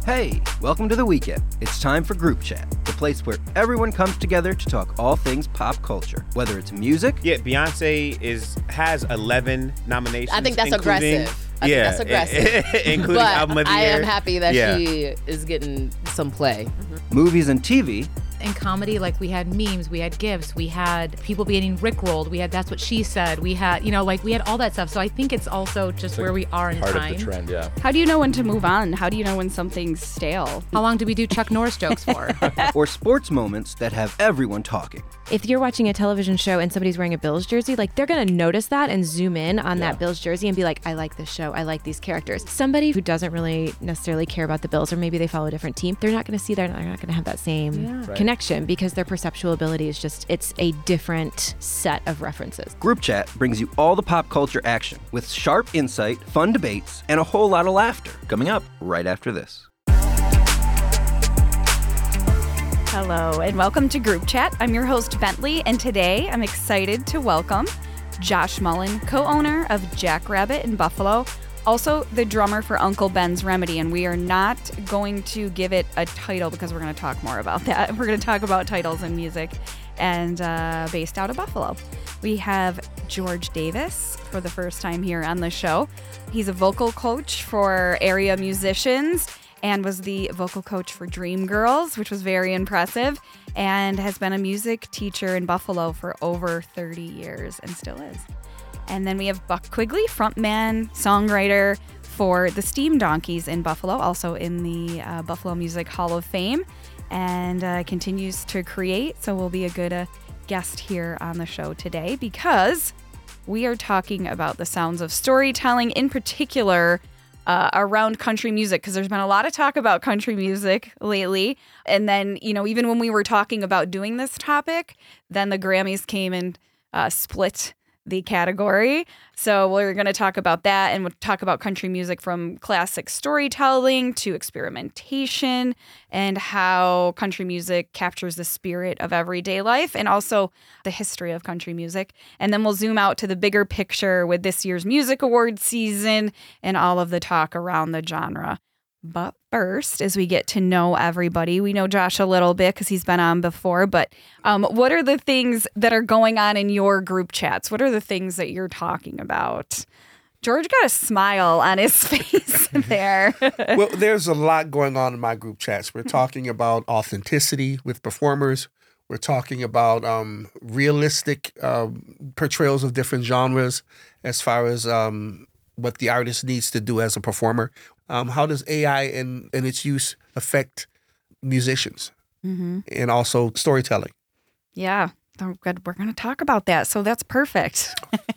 Hey, welcome to the weekend. It's time for Group Chat, the place where everyone comes together to talk all things pop culture, whether it's music. Yeah, Beyonce has 11 nominations. I think that's aggressive. I think that's aggressive. Including but album of the year. I am happy that she is getting some play. Movies and TV. In comedy, like we had memes, we had gifs, we had people getting rickrolled, we had That's What She Said, we had, we had all that stuff. So I think it's also just where we are in part time. Part of the trend, yeah. How do you know when to move on? How do you know when something's stale? How long do we do Chuck Norris jokes for? Or sports moments that have everyone talking. If you're watching a television show and somebody's wearing a Bills jersey, they're going to notice that and zoom in on that Bills jersey and be like, I like this show. I like these characters. Somebody who doesn't really necessarily care about the Bills, or maybe they follow a different team, they're not going to see that. They're not going to have that same connection because their perceptual ability is it's a different set of references. Group Chat brings you all the pop culture action with sharp insight, fun debates, and a whole lot of laughter. Coming up right after this. Hello, and welcome to Group Chat. I'm your host, Bentley, and today I'm excited to welcome Josh Mullen, co-owner of Jackrabbit in Buffalo, also the drummer for Uncle Ben's Remedy, and we are not going to give it a title because we're going to talk more about that. We're going to talk about titles and music, and based out of Buffalo. We have George Davis for the first time here on the show. He's a vocal coach for area musicians and was the vocal coach for Dreamgirls, which was very impressive, and has been a music teacher in Buffalo for over 30 years and still is. And then we have Buck Quigley, frontman, songwriter for the Steam Donkeys in Buffalo, also in the Buffalo Music Hall of Fame, and continues to create, so will be a good guest here on the show today because we are talking about the sounds of storytelling, in particular around country music, because there's been a lot of talk about country music lately. And then, even when we were talking about doing this topic, then the Grammys came and split the category. So we're going to talk about that, and we'll talk about country music from classic storytelling to experimentation and how country music captures the spirit of everyday life and also the history of country music. And then we'll zoom out to the bigger picture with this year's music awards season and all of the talk around the genre. But first, as we get to know everybody, we know Josh a little bit because he's been on before, but what are the things that are going on in your group chats? What are the things that you're talking about? George got a smile on his face there. Well, there's a lot going on in my group chats. We're talking about authenticity with performers. We're talking about realistic portrayals of different genres as far as what the artist needs to do as a performer. How does AI and its use affect musicians and also storytelling? Yeah, good. We're going to talk about that. So that's perfect.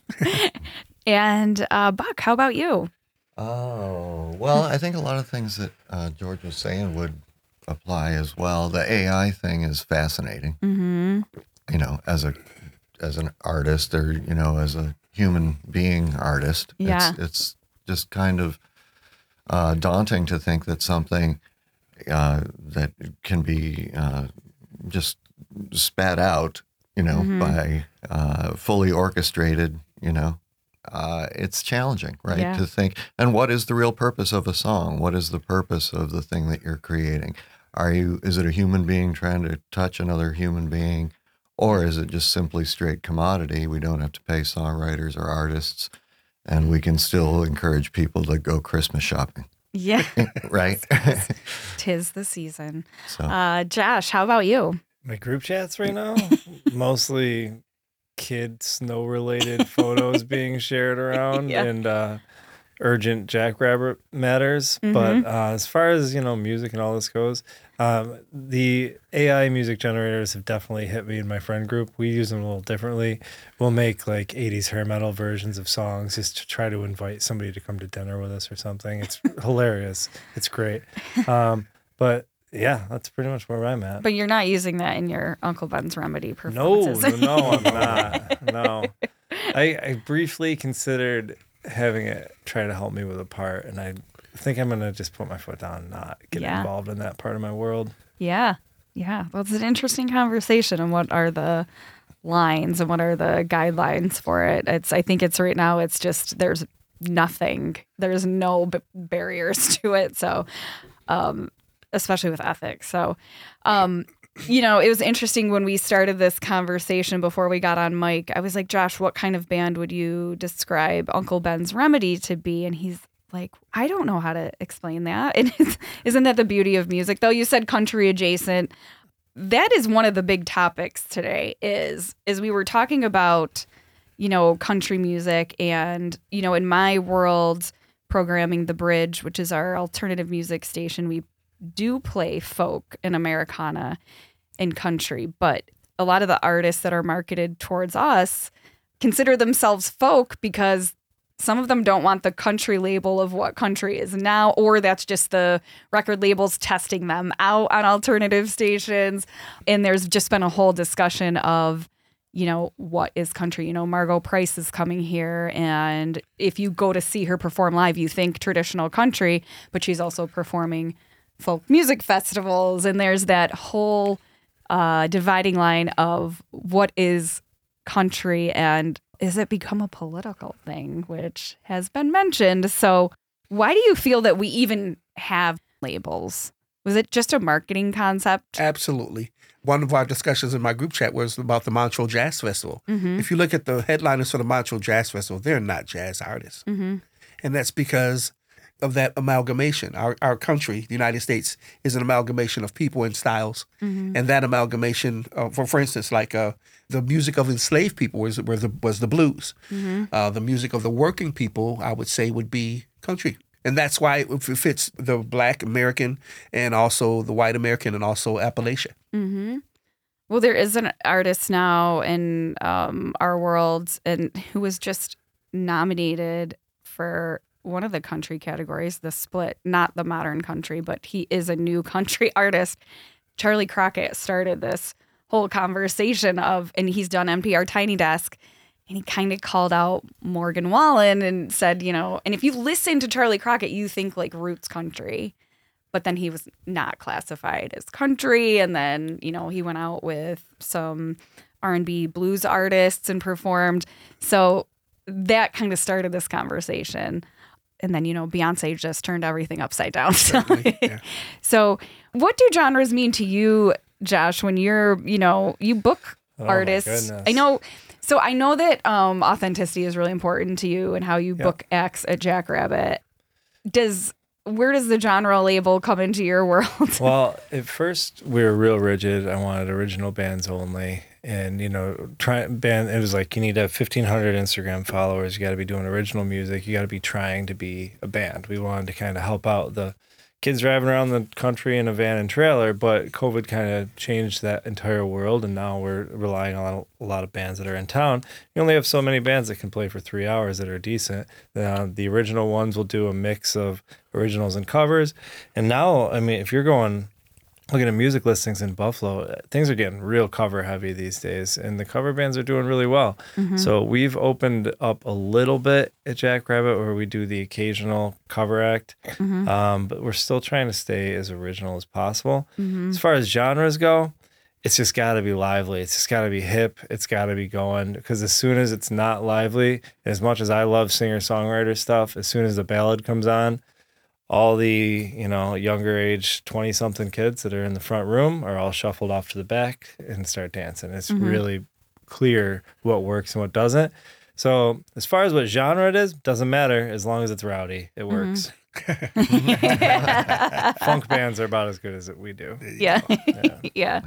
And Buck, how about you? Oh, well, I think a lot of things that George was saying would apply as well. The AI thing is fascinating. As an artist or, as a human being artist. Yeah. It's just kind of daunting to think that something that can be just spat out, by fully orchestrated, it's challenging, right? Yeah. To think, and what is the real purpose of a song? What is the purpose of the thing that you're creating? Is it a human being trying to touch another human being? Or is it just simply straight commodity? We don't have to pay songwriters or artists, and we can still encourage people to go Christmas shopping. Yeah. Right? Tis the season. So. Josh, how about you? My group chats right now, mostly kid snow-related photos being shared around and urgent Jackrabbit matters. But as far as, music and all this goes, the AI music generators have definitely hit me in my friend group. We use them a little differently. We'll make like 80s hair metal versions of songs just to try to invite somebody to come to dinner with us or something. It's hilarious. It's great. But yeah, that's pretty much where I'm at. But you're not using that in your Uncle Ben's Remedy performances. No, I'm not. No. I briefly considered having it try to help me with a part, and I think I'm going to just put my foot down and not get involved in that part of my world. Yeah. Well, it's an interesting conversation. And what are the lines and what are the guidelines for it? I think it's right now, it's just, there's nothing. There's no barriers to it. So especially with ethics. So, it was interesting when we started this conversation before we got on mic. I was like, Josh, what kind of band would you describe Uncle Ben's Remedy to be? And he's like, I don't know how to explain that. And isn't that the beauty of music, though? You said country adjacent. That is one of the big topics today is we were talking about, country music and, in my world, programming The Bridge, which is our alternative music station, we do play folk and Americana and country, but a lot of the artists that are marketed towards us consider themselves folk because some of them don't want the country label of what country is now, or that's just the record labels testing them out on alternative stations. And there's just been a whole discussion of, what is country? Margot Price is coming here, and if you go to see her perform live, you think traditional country, but she's also performing folk music festivals, and there's that whole dividing line of what is country and is it become a political thing, which has been mentioned. So why do you feel that we even have labels? Was it just a marketing concept? Absolutely. One of our discussions in my group chat was about the Montreux Jazz Festival. If you look at the headliners for the Montreux Jazz Festival, they're not jazz artists. And that's because of that amalgamation. Our country, the United States, is an amalgamation of people and styles. And that amalgamation, for instance, like the music of enslaved people was the blues. The music of the working people, I would say, would be country. And that's why it fits the Black American and also the white American and also Appalachia. Well, there is an artist now in our world and who was just nominated for one of the country categories, the split, not the modern country, but he is a new country artist. Charlie Crockett started this whole conversation and he's done NPR Tiny Desk, and he kind of called out Morgan Wallen and said, and if you listen to Charlie Crockett, you think like roots country, but then he was not classified as country. And then, he went out with some R&B blues artists and performed. So that kind of started this conversation. And then, Beyonce just turned everything upside down. So what do genres mean to you, Josh, when you're, you book artists? I know. So I know that authenticity is really important to you and how you book acts at Jackrabbit. Where does the genre label come into your world? Well, at first we were real rigid. I wanted original bands only. And, it was like you need to have 1,500 Instagram followers. You got to be doing original music. You got to be trying to be a band. We wanted to kind of help out the kids driving around the country in a van and trailer, but COVID kind of changed that entire world, and now we're relying on a lot of bands that are in town. You only have so many bands that can play for 3 hours that are decent. The original ones will do a mix of originals and covers. And now, if you're looking at music listings in Buffalo, things are getting real cover heavy these days, and the cover bands are doing really well. So we've opened up a little bit at Jackrabbit where we do the occasional cover act, but we're still trying to stay as original as possible. As far as genres go, it's just got to be lively. It's just got to be hip. It's got to be going, because as soon as it's not lively, as much as I love singer-songwriter stuff, as soon as the ballad comes on, all the, younger age 20-something kids that are in the front room are all shuffled off to the back and start dancing. It's really clear what works and what doesn't. So as far as what genre it is, doesn't matter as long as it's rowdy. It works. Funk bands are about as good as we do. Yeah.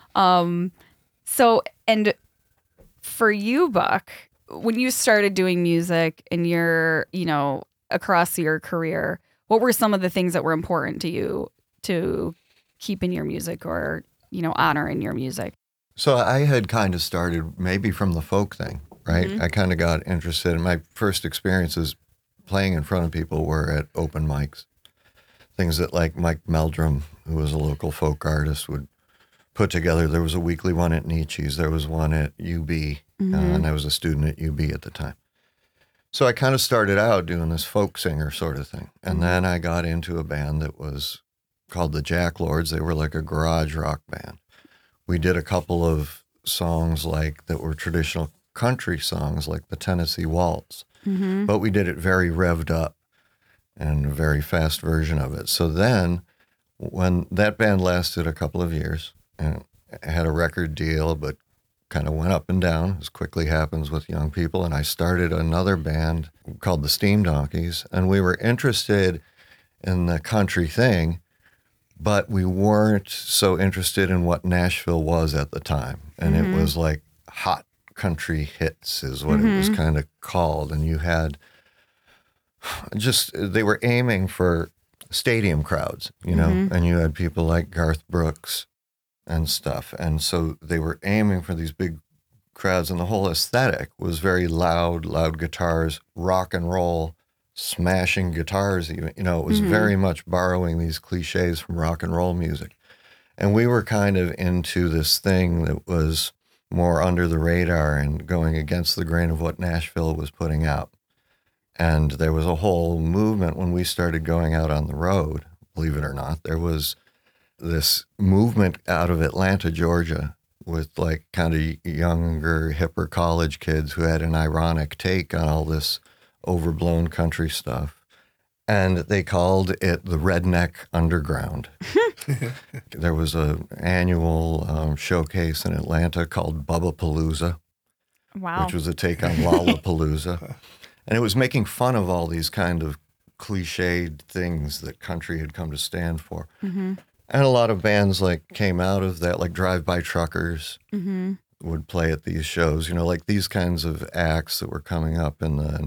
So, and for you, Buck, when you started doing music and you're, across your career, what were some of the things that were important to you to keep in your music or, honor in your music? So I had kind of started maybe from the folk thing, right? I kind of got interested. In my first experiences playing in front of people were at open mics. Things that like Mike Meldrum, who was a local folk artist, would put together. There was a weekly one at Nietzsche's. There was one at UB, and I was a student at UB at the time. So I kind of started out doing this folk singer sort of thing. And then I got into a band that was called the Jack Lords. They were like a garage rock band. We did a couple of songs that were traditional country songs, like the Tennessee Waltz. But we did it very revved up and a very fast version of it. So then when that band lasted a couple of years and had a record deal, but kind of went up and down, as quickly happens with young people. And I started another band called the Steam Donkeys, and we were interested in the country thing, but we weren't so interested in what Nashville was at the time. And it was like hot country hits is what it was kind of called. And you had they were aiming for stadium crowds, you know, and you had people like Garth Brooks and stuff. And so they were aiming for these big crowds, and the whole aesthetic was very loud guitars, rock and roll, smashing guitars even. You know, it was very much borrowing these cliches from rock and roll music. And we were kind of into this thing that was more under the radar and going against the grain of what Nashville was putting out. And there was a whole movement when we started going out on the road, believe it or not. There was this movement out of Atlanta, Georgia, with like kind of younger, hipper college kids who had an ironic take on all this overblown country stuff. And they called it the Redneck Underground. There was an annual showcase in Atlanta called Bubba-Palooza, which was a take on Lollapalooza. And it was making fun of all these kind of cliched things that country had come to stand for. And a lot of bands like came out of that, like Drive-By Truckers would play at these shows, you know, like these kinds of acts that were coming up in the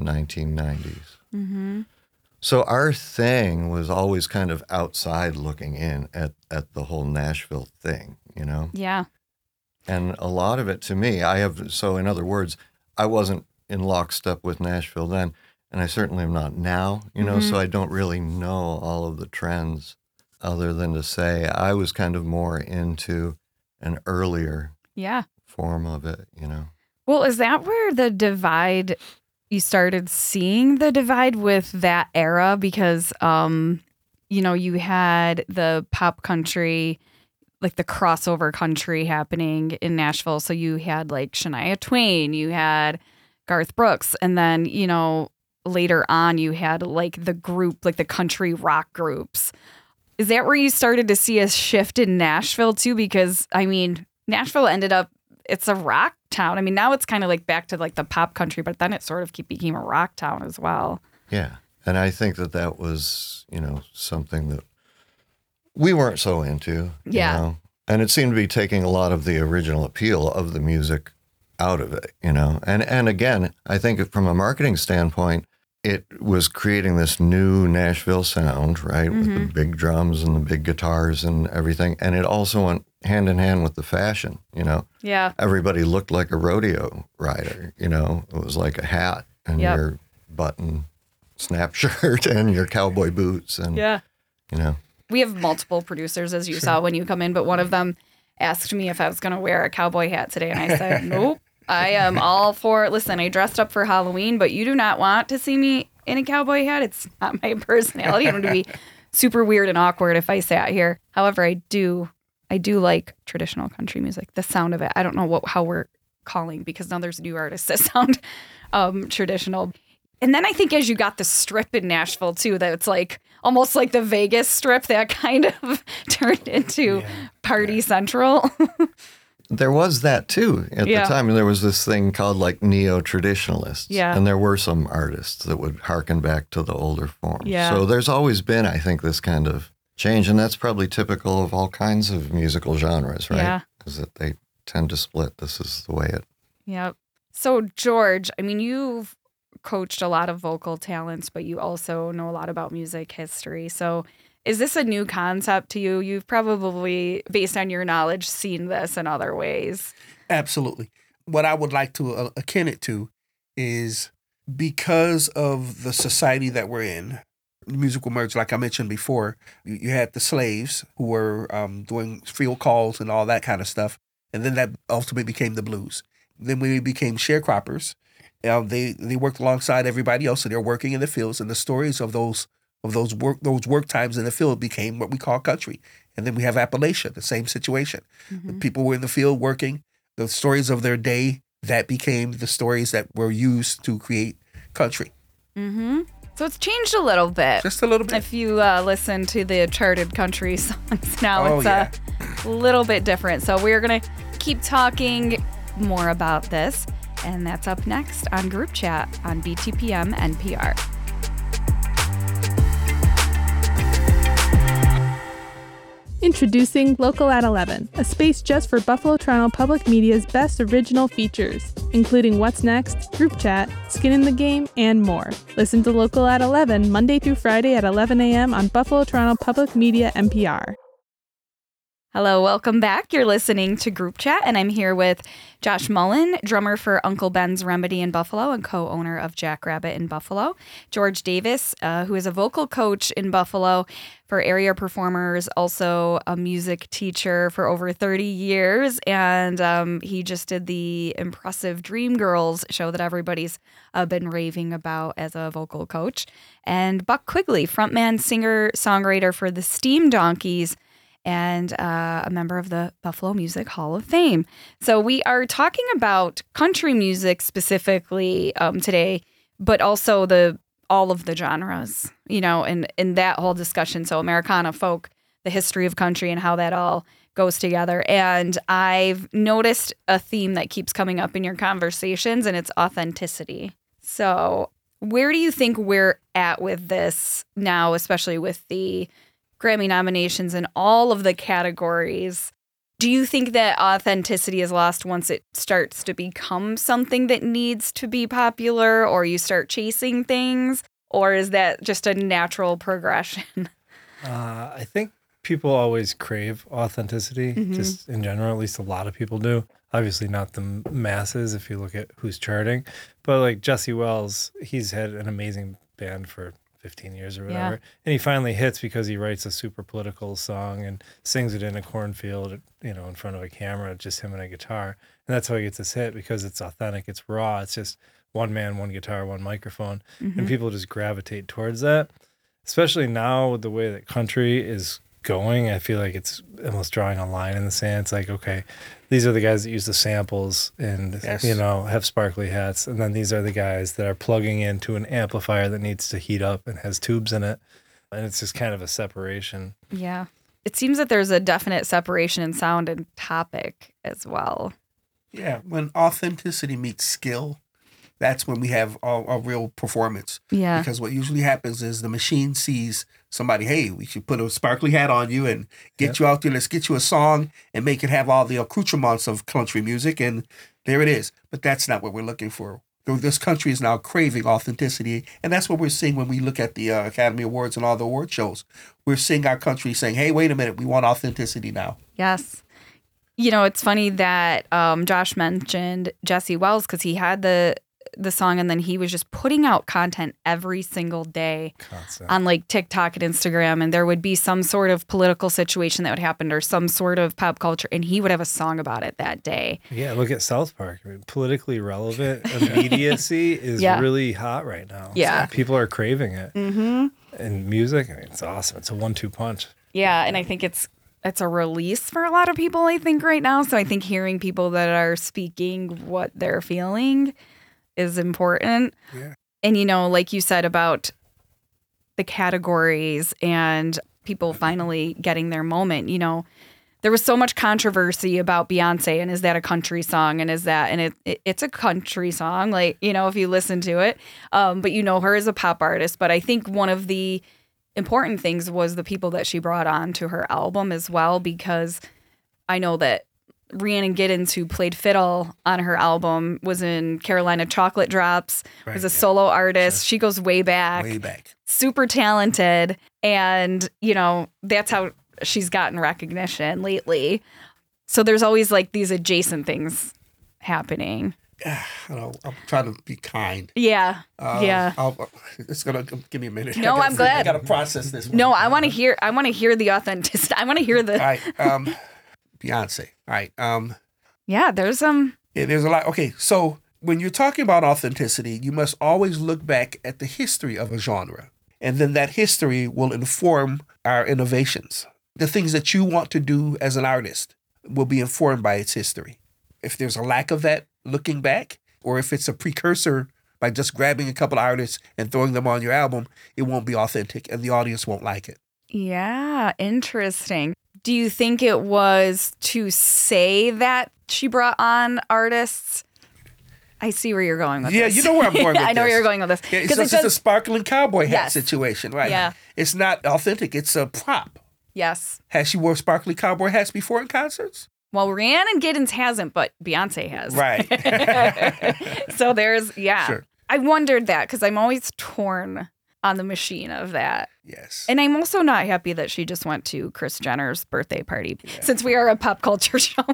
1990s. So our thing was always kind of outside looking in at the whole Nashville thing, you know? Yeah. And a lot of it to me, so in other words, I wasn't in lockstep with Nashville then, and I certainly am not now, you know, so I don't really know all of the trends other than to say I was kind of more into an earlier form of it, you know. Well, is that where the divide, you started seeing the divide with that era? Because, you know, you had the pop country, like the crossover country happening in Nashville. So you had like Shania Twain, you had Garth Brooks, and then, you know, later on you had like the group, like the country rock groups. Is that where you started to see a shift in Nashville too? Because, I mean, Nashville ended up, it's a rock town. I mean, now it's kind of like back to like the pop country, but then it sort of became a rock town as well. Yeah. And I think that was, you know, something that we weren't so into. You know? And it seemed to be taking a lot of the original appeal of the music out of it, you know. And again, I think from a marketing standpoint, it was creating this new Nashville sound, right, with the big drums and the big guitars and everything. And it also went hand in hand with the fashion, you know. Yeah. Everybody looked like a rodeo rider, you know. It was like a hat and your button snap shirt and your cowboy boots and, you know. We have multiple producers, as you saw when you come in, but one of them asked me if I was going to wear a cowboy hat today. And I said, nope. I am all for, listen, I dressed up for Halloween, but you do not want to see me in a cowboy hat. It's not my personality. It would be super weird and awkward if I sat here. However, I do like traditional country music, the sound of it. I don't know how we're calling, because now there's new artists that sound traditional. And then I think as you got the strip in Nashville too, that it's like almost like the Vegas strip that kind of turned into Party Central. There was that too at the time. There was this thing called like neo-traditionalists. Yeah. And there were some artists that would harken back to the older forms. Yeah. So there's always been, I think, this kind of change. And that's probably typical of all kinds of musical genres, right? Yeah. Because that they tend to split. This is the way it. Yep. So George, I mean, you've coached a lot of vocal talents, but you also know a lot about music history. So is this a new concept to you? You've probably, based on your knowledge, seen this in other ways. Absolutely. What I would like to akin it to is, because of the society that we're in, musical merge, like I mentioned before, you had the slaves who were doing field calls and all that kind of stuff. And then that ultimately became the blues. Then we became sharecroppers. They worked alongside everybody else, and they're working in the fields, and the stories of those work times in the field became what we call country. And then we have Appalachia, the same situation. The people were in the field working, the stories of their day, that became the stories that were used to create country. So it's changed a little bit. Just a little bit. If you listen to the charted country songs now, it's a little bit different. So we're going to keep talking more about this. And that's up next on Group Chat on BTPM NPR. Introducing Local at 11, a space just for Buffalo Toronto Public Media's best original features, including What's Next, Group Chat, Skin in the Game, and more. Listen to Local at 11 Monday through Friday at 11 a.m. on Buffalo Toronto Public Media NPR. Hello, welcome back. You're listening to Group Chat, and I'm here with Josh Mullen, drummer for Uncle Ben's Remedy in Buffalo and co-owner of Jackrabbit in Buffalo. George Davis, who is a vocal coach in Buffalo for area performers, also a music teacher for over 30 years, and he just did the impressive Dreamgirls show that everybody's been raving about as a vocal coach. And Buck Quigley, frontman, singer, songwriter for the Steam Donkeys, and a member of the Buffalo Music Hall of Fame. So we are talking about country music specifically today, but also all of the genres, and in that whole discussion. So Americana, folk, the history of country, and how that all goes together. And I've noticed a theme that keeps coming up in your conversations, and it's authenticity. So where do you think we're at with this now, especially with the Grammy nominations in all of the categories? Do you think that authenticity is lost once it starts to become something that needs to be popular, or you start chasing things, or is that just a natural progression? I think people always crave authenticity, just in general. At least a lot of people do. Obviously not the masses if you look at who's charting, but like Jesse Wells, he's had an amazing band for 15 years or whatever. Yeah. And he finally hits because he writes a super political song and sings it in a cornfield, in front of a camera, just him and a guitar. And that's how he gets his hit, because it's authentic, it's raw, it's just one man, one guitar, one microphone. And people just gravitate towards that. Especially now with the way that country is going, I feel like it's almost drawing a line in the sand. It's like, okay, these are the guys that use the samples and, have sparkly hats. And then these are the guys that are plugging into an amplifier that needs to heat up and has tubes in it. And it's just kind of a separation. Yeah. It seems that there's a definite separation in sound and topic as well. Yeah. When authenticity meets skill, that's when we have a real performance. Yeah. Because what usually happens is the machine sees somebody, hey, we should put a sparkly hat on you and get you out there. Let's get you a song and make it have all the accoutrements of country music. And there it is. But that's not what we're looking for. This country is now craving authenticity. And that's what we're seeing when we look at the Academy Awards and all the award shows. We're seeing our country saying, hey, wait a minute, we want authenticity now. Yes. It's funny that Josh mentioned Jesse Wells, because he had the song, and then he was just putting out content every single day on like TikTok and Instagram, and there would be some sort of political situation that would happen or some sort of pop culture, and he would have a song about it that day. Yeah, look at South Park. I mean, politically relevant immediacy is really hot right now. Yeah. So people are craving it. And music, it's awesome. It's a 1-2 punch. Yeah, and I think it's a release for a lot of people, I think, right now. So I think hearing people that are speaking what they're feeling is important. Yeah. And, like you said about the categories and people finally getting their moment, there was so much controversy about Beyonce and is that a country song, and it's a country song, like, if you listen to it, but her as a pop artist. But I think one of the important things was the people that she brought on to her album as well, because I know that Rhiannon Giddens, who played fiddle on her album, was in Carolina Chocolate Drops, was a solo artist. Sure. She goes way back. Way back. Super talented. And, that's how she's gotten recognition lately. So there's always like these adjacent things happening. I'm trying to be kind. Yeah. It's going to give me a minute. No, I'm glad. I got to process this one. No, I want to hear the authenticity. I want to hear the... All right. Beyonce. All right. Yeah, there's some... Yeah, there's a lot. Okay, so when you're talking about authenticity, you must always look back at the history of a genre. And then that history will inform our innovations. The things that you want to do as an artist will be informed by its history. If there's a lack of that looking back, or if it's a precursor by just grabbing a couple of artists and throwing them on your album, it won't be authentic and the audience won't like it. Yeah, interesting. Do you think it was to say that she brought on artists? I see where you're going with this. Yeah, you know where I'm going with this. I know where you're going with this. Yeah, it's just a sparkling cowboy hat Yes. situation, right? Yeah. It's not authentic. It's a prop. Yes. Has she wore sparkly cowboy hats before in concerts? Well, Rhiannon Giddens hasn't, but Beyonce has. Right. So there's, Sure. I wondered that because I'm always torn on the machine of that. Yes. And I'm also not happy that she just went to Kris Jenner's birthday party. Since we are a pop culture show,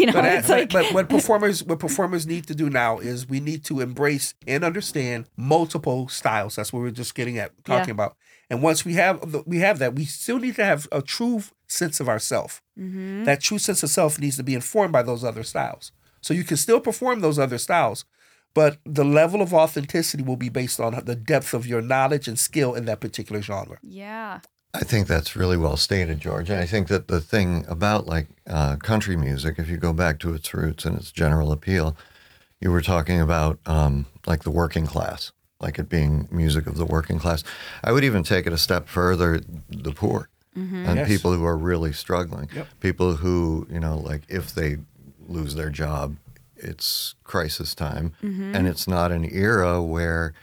But what performers need to do now is we need to embrace and understand multiple styles. That's what we're just talking about. And once we have that, we still need to have a true sense of ourself. Mm-hmm. That true sense of self needs to be informed by those other styles. So you can still perform those other styles, but the level of authenticity will be based on the depth of your knowledge and skill in that particular genre. Yeah. I think that's really well stated, George. And I think that the thing about country music, if you go back to its roots and its general appeal, you were talking about the working class, like it being music of the working class. I would even take it a step further, the poor and people who are really struggling. Yep. People who, if they lose their job, it's crisis time, and it's not an era where,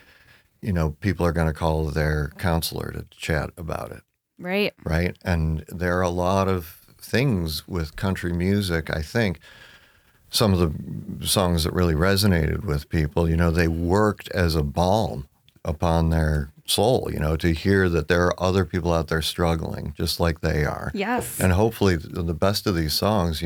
people are going to call their counselor to chat about it. Right. Right. And there are a lot of things with country music. I think some of the songs that really resonated with people, they worked as a balm upon their soul, to hear that there are other people out there struggling just like they are. Yes. And hopefully the best of these songs,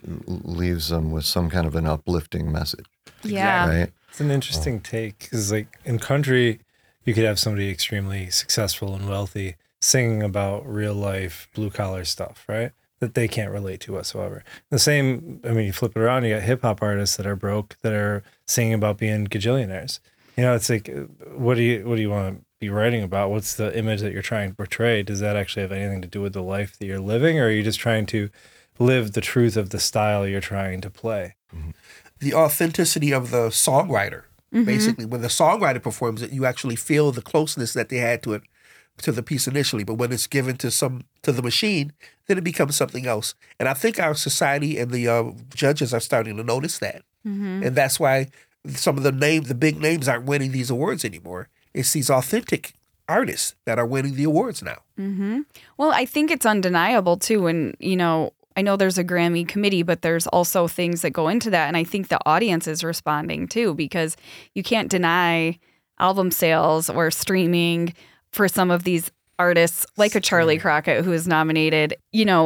leaves them with some kind of an uplifting message. Yeah. Right? It's an interesting take because, in country, you could have somebody extremely successful and wealthy singing about real life blue collar stuff, right? That they can't relate to whatsoever. The same, you flip it around, you got hip hop artists that are broke that are singing about being gajillionaires. It's like, what do you want to be writing about? What's the image that you're trying to portray? Does that actually have anything to do with the life that you're living, or are you just trying to live the truth of the style you're trying to play? The authenticity of the songwriter. Basically, when the songwriter performs it, you actually feel the closeness that they had to it, to the piece initially. But when it's given to the machine, then it becomes something else. And I think our society and the judges are starting to notice that, and that's why some of the big names aren't winning these awards anymore. It's these authentic artists that are winning the awards now. Mm-hmm. Well, I think it's undeniable too. And, I know there's a Grammy committee, but there's also things that go into that. And I think the audience is responding too, because you can't deny album sales or streaming for some of these artists, like a Charlie Crockett, who is nominated.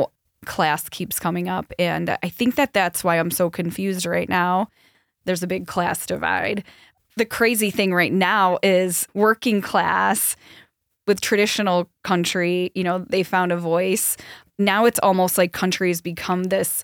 Class keeps coming up. And I think that's why I'm so confused right now. There's a big class divide. The crazy thing right now is working class with traditional country, they found a voice. Now it's almost like country has become this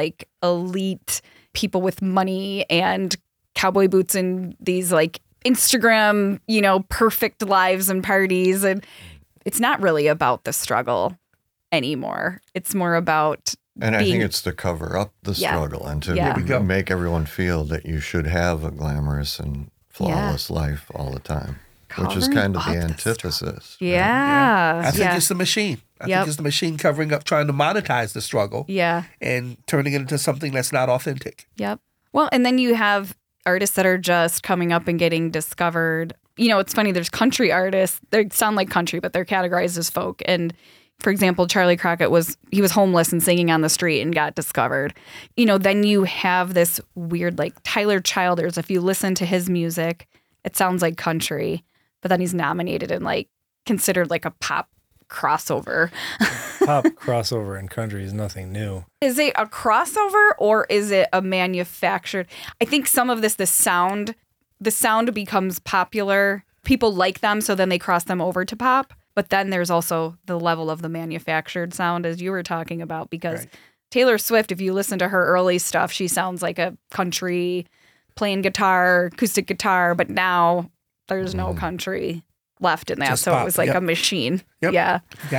elite people with money and cowboy boots and these Instagram, perfect lives and parties. And it's not really about the struggle anymore. It's more about And I think it's to cover up the struggle and to make everyone feel that you should have a glamorous and flawless life all the time, which is kind of the antithesis. Yeah. I think it's the machine. I think it's the machine covering up, trying to monetize the struggle. Yeah. And turning it into something that's not authentic. Yep. Well, and then you have artists that are just coming up and getting discovered. It's funny, there's country artists. They sound like country, but they're categorized as folk. And for example, Charlie Crockett was homeless and singing on the street and got discovered. Then you have this weird, Tyler Childers. If you listen to his music, it sounds like country, but then he's nominated and considered a pop crossover. Pop crossover in country is nothing new. Is it a crossover or is it a manufactured? I think some of the sound becomes popular. People like them, so then they cross them over to pop. But then there's also the level of the manufactured sound, as you were talking about, because Taylor Swift, if you listen to her early stuff, she sounds like a country playing guitar, acoustic guitar, but now there's no country left in that. Just so pop. it was like a machine. Yep. Yeah. You got it.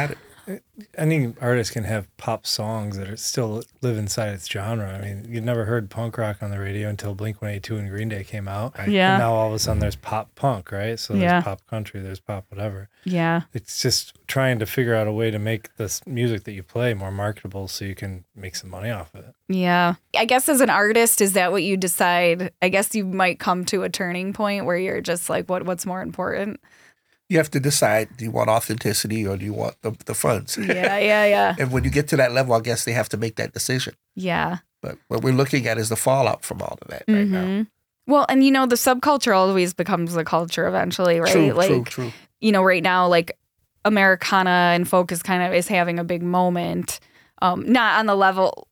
any artist can have pop songs that are still live inside its genre. I mean, you'd never heard punk rock on the radio until Blink-182 and Green Day came out. Right? Yeah. And now all of a sudden there's pop punk, right? So there's pop country, there's pop whatever. Yeah. It's just trying to figure out a way to make this music that you play more marketable so you can make some money off of it. Yeah. I guess as an artist, is that what you decide? I guess you might come to a turning point where you're just like, what's more important? You have to decide, do you want authenticity or do you want the funds? Yeah. And when you get to that level, I guess they have to make that decision. Yeah. But what we're looking at is the fallout from all of that right now. Well, and the subculture always becomes the culture eventually, right? True. Right now, like Americana and folk is having a big moment. Not on the level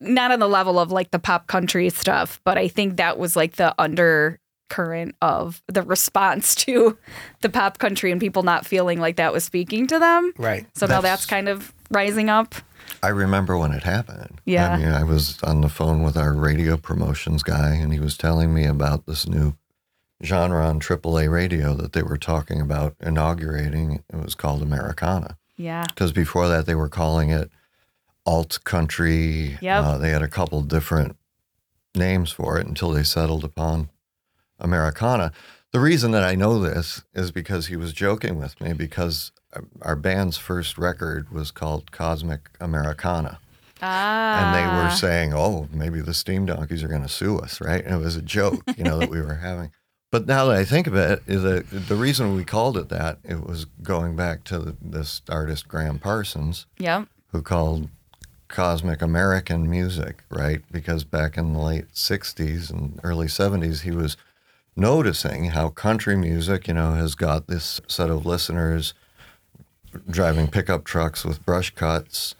of like the pop country stuff, but I think that was like the undercurrent of the response to the pop country and people not feeling like that was speaking to them. Right. So now that's kind of rising up. I remember when it happened. Yeah. I mean, I was on the phone with our radio promotions guy, and he was telling me about this new genre on AAA radio that they were talking about inaugurating. It was called Americana. Yeah. Because before that, they were calling it alt country. Yep. They had a couple different names for it until they settled upon Americana. The reason that I know this is because he was joking with me, because our band's first record was called Cosmic Americana. And they were saying, oh, maybe the Steam Donkeys are going to sue us, right? And it was a joke, that we were having. But now that I think of it, is that the reason we called it that, it was going back to this artist, Graham Parsons, who called Cosmic American music, right? Because back in the late 60s and early 70s, he was noticing how country music, has got this set of listeners driving pickup trucks with brush cuts,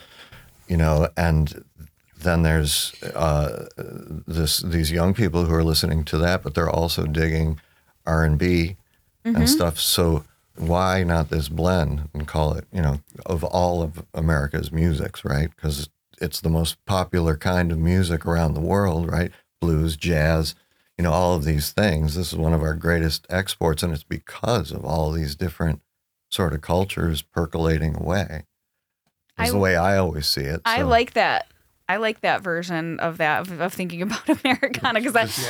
and then there's these young people who are listening to that, but they're also digging R&B and stuff. So why not this blend and call it, of all of America's musics, right? Because it's the most popular kind of music around the world, right? Blues, jazz, all of these things. This is one of our greatest exports, and it's because of all these different sort of cultures percolating away. Is the way I always see it. I like that. I like that version of that, of thinking about Americana, because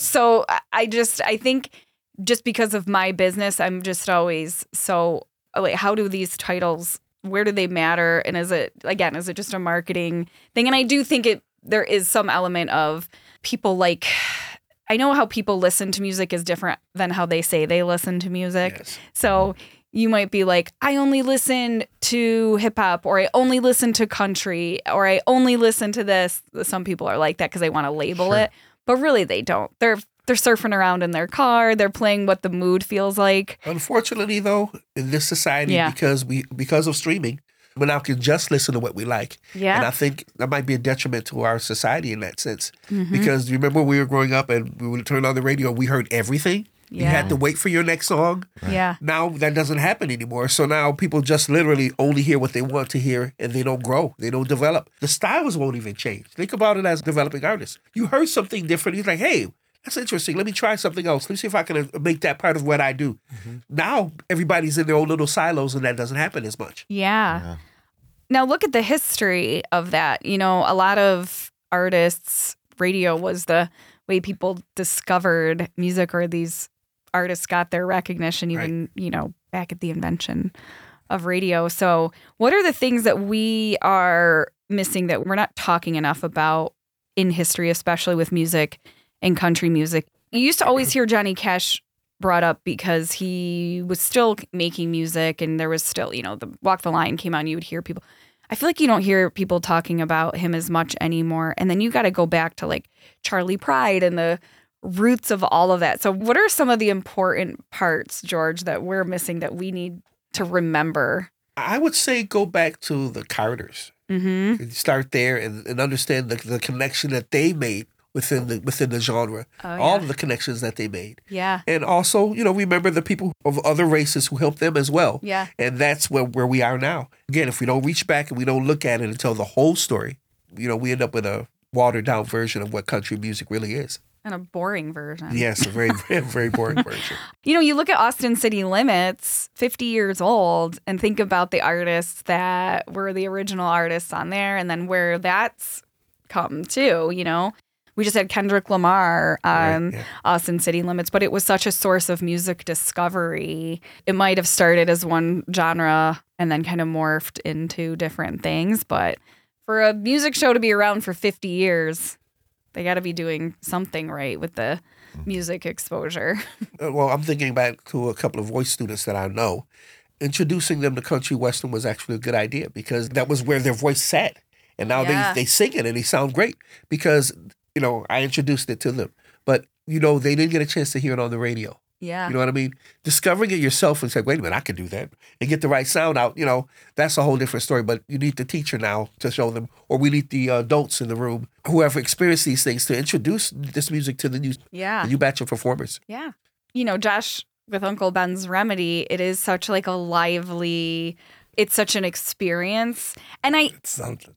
I think just because of my business, I'm just always so like, how do these titles, where do they matter? And is it just a marketing thing? And I do think there is some element of people I know how people listen to music is different than how they say they listen to music. Yes. So you might be like, I only listen to hip hop, or I only listen to country, or I only listen to this. Some people are like that because they want to label it, but really they don't. They're surfing around in their car. They're playing what the mood feels like. Unfortunately, though, in this society, because of streaming, we now can just listen to what we like. Yeah. And I think that might be a detriment to our society in that sense. Because you remember when we were growing up and we would turn on the radio, we heard everything. You had to wait for your next song. Right. Yeah. Now that doesn't happen anymore. So now people just literally only hear what they want to hear, and they don't grow. They don't develop. The styles won't even change. Think about it as developing artists. You heard something different. You're like, hey, that's interesting. Let me try something else. Let me see if I can make that part of what I do. Now everybody's in their own little silos, and that doesn't happen as much. Yeah. Now look at the history of that. A lot of artists, radio was the way people discovered music, or these artists got their recognition even, back at the invention of radio. So what are the things that we are missing that we're not talking enough about in history, especially with music and country music? You used to always hear Johnny Cash brought up because he was still making music, and there was still, the Walk the Line came out and you would hear people. I feel like you don't hear people talking about him as much anymore. And then you got to go back to like Charlie Pride and the roots of all of that. So what are some of the important parts, George, that we're missing that we need to remember? I would say go back to the Carters. And start there and understand the connection that they made within the genre. All of the connections that they made. Yeah. And also, remember the people of other races who helped them as well. Yeah. And that's where we are now. Again, if we don't reach back and we don't look at it and tell the whole story, we end up with a watered down version of what country music really is. And a boring version. Yes, a very, very, very boring version. You know, you look at Austin City Limits, 50 years old, and think about the artists that were the original artists on there and then where that's come to, you know. We just had Kendrick Lamar on Austin City Limits, but it was such a source of music discovery. It might have started as one genre and then kind of morphed into different things. But for a music show to be around for 50 years, they got to be doing something right with the music exposure. Well, I'm thinking back to a couple of voice students that I know. Introducing them to country western was actually a good idea because that was where their voice sat. And now they sing it and they sound great because, you know, I introduced it to them. But, you know, they didn't get a chance to hear it on the radio. Yeah. You know what I mean? Discovering it yourself and saying, wait a minute, I can do that. And get the right sound out, you know, that's a whole different story. But you need the teacher now to show them, or we need the adults in the room who have experienced these things to introduce this music to the new batch of performers. Yeah. You know, Josh, with Uncle Ben's Remedy, it is such like a lively... It's such an experience. And it's something.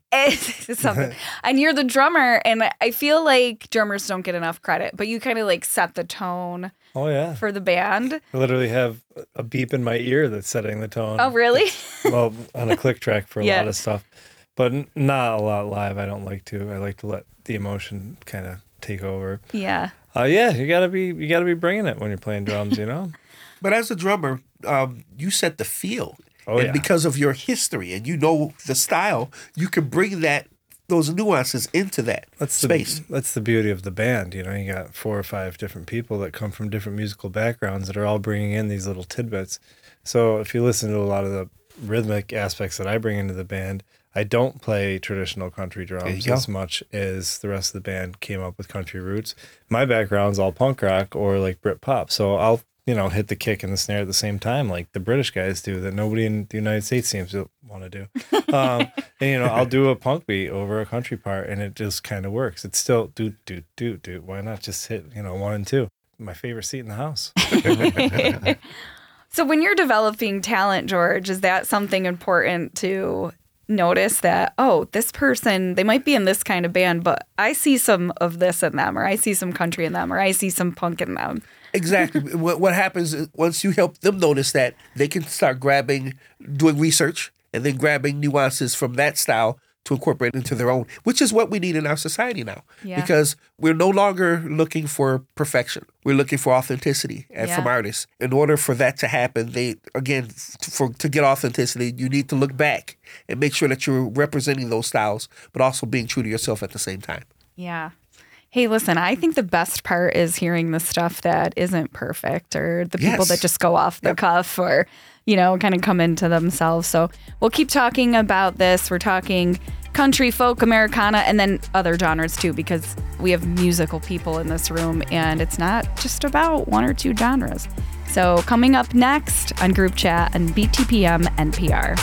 And you're the drummer, and I feel like drummers don't get enough credit, but you kind of like set the tone for the band. I literally have a beep in my ear that's setting the tone. Oh, really? Well, on a click track for a lot of stuff, but not a lot live. I don't like to. I like to let the emotion kind of take over. Yeah. You gotta be bringing it when you're playing drums, you know? But as a drummer, you set the feel. Oh, and because of your history and you know the style, you can bring those nuances into that space. That's the beauty of the band. You know, you got 4 or 5 different people that come from different musical backgrounds that are all bringing in these little tidbits. So if you listen to a lot of the rhythmic aspects that I bring into the band, I don't play traditional country drums as much as the rest of the band came up with country roots. My background's all punk rock or like Brit pop. So I'll hit the kick and the snare at the same time, like the British guys do, that nobody in the United States seems to want to do. And, I'll do a punk beat over a country part, and it just kind of works. It's still do. Why not just hit, 1 and 2? My favorite seat in the house. So when you're developing talent, George, is that something important to notice that, this person, they might be in this kind of band, but I see some of this in them, or I see some country in them, or I see some punk in them? Exactly. What happens is once you help them notice that, they can start doing research and then grabbing nuances from that style to incorporate into their own, which is what we need in our society now. Yeah. Because we're no longer looking for perfection. We're looking for authenticity from artists. In order for that to happen, to get authenticity, you need to look back and make sure that you're representing those styles, but also being true to yourself at the same time. Yeah. Hey, listen, I think the best part is hearing the stuff that isn't perfect, or the people that just go off the cuff, or, kind of come into themselves. So we'll keep talking about this. We're talking country, folk, Americana, and then other genres too, because we have musical people in this room, and it's not just about 1 or 2 genres. So coming up next on Group Chat and BTPM NPR.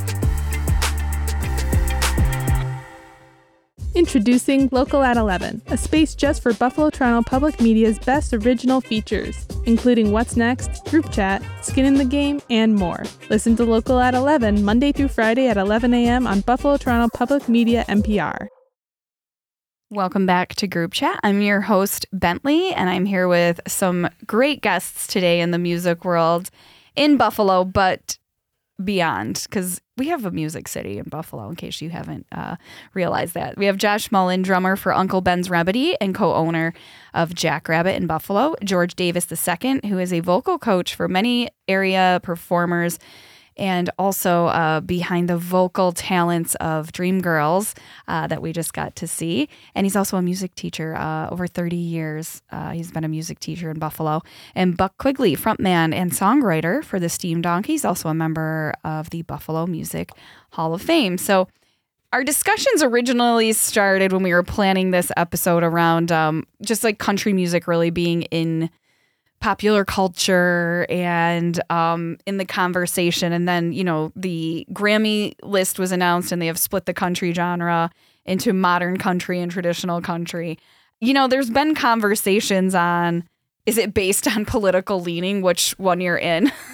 Introducing Local at 11, a space just for Buffalo Toronto Public Media's best original features, including What's Next, Group Chat, Skin in the Game, and more. Listen to Local at 11 Monday through Friday at 11 a.m. on Buffalo Toronto Public Media NPR. Welcome back to Group Chat. I'm your host, Bentley, and I'm here with some great guests today in the music world in Buffalo, but beyond, because we have a music city in Buffalo, in case you haven't realized that. We have Josh Mullen, drummer for Uncle Ben's Remedy and co-owner of Jackrabbit in Buffalo. George Davis II, who is a vocal coach for many area performers and also behind the vocal talents of Dreamgirls that we just got to see. And he's also a music teacher. Over 30 years, he's been a music teacher in Buffalo. And Buck Quigley, frontman and songwriter for the Steam Donkeys, also a member of the Buffalo Music Hall of Fame. So our discussions originally started when we were planning this episode around just like country music really being in popular culture and in the conversation. And then, the Grammy list was announced and they have split the country genre into modern country and traditional country. There's been conversations on, is it based on political leaning, which one you're in?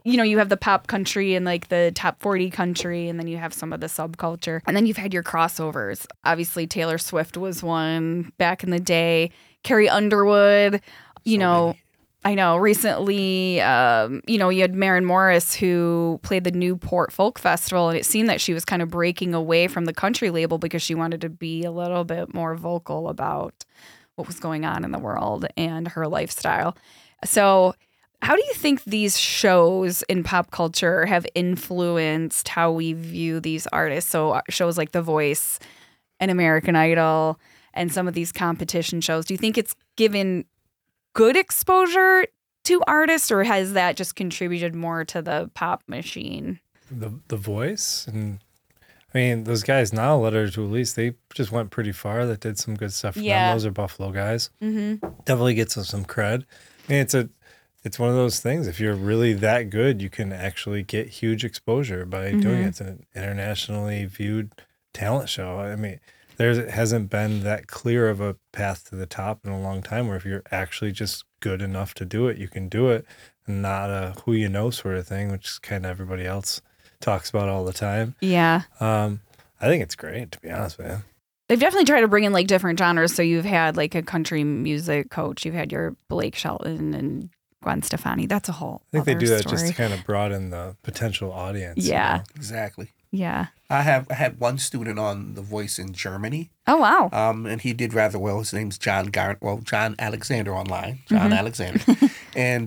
you have the pop country and like the top 40 country, and then you have some of the subculture. And then you've had your crossovers. Obviously, Taylor Swift was one back in the day. Carrie Underwood, many. I know recently, you had Maren Morris who played the Newport Folk Festival, and it seemed that she was kind of breaking away from the country label because she wanted to be a little bit more vocal about what was going on in the world and her lifestyle. So how do you think these shows in pop culture have influenced how we view these artists? So shows like The Voice and American Idol and some of these competition shows, do you think it's given good exposure to artists, or has that just contributed more to the pop machine? The Voice, and I mean those guys now, Letter to Elise, they just went pretty far. That did some good stuff for them. Those are Buffalo guys. Mm-hmm. Definitely gets them some cred. I mean, it's one of those things. If you're really that good, you can actually get huge exposure by doing it. It's an internationally viewed talent show. I mean, there hasn't been that clear of a path to the top in a long time, where if you're actually just good enough to do it, you can do it, and not a who you know sort of thing, which is kind of everybody else talks about all the time. Yeah. I think it's great, to be honest with you. They've definitely tried to bring in like different genres. So you've had like a country music coach. You've had your Blake Shelton and Gwen Stefani. That's a whole I think they do that story. just to kind of broaden the potential audience. Yeah. Exactly. Yeah. I had one student on The Voice in Germany. Oh, wow. And he did rather well. His name's John Alexander online. John Alexander. And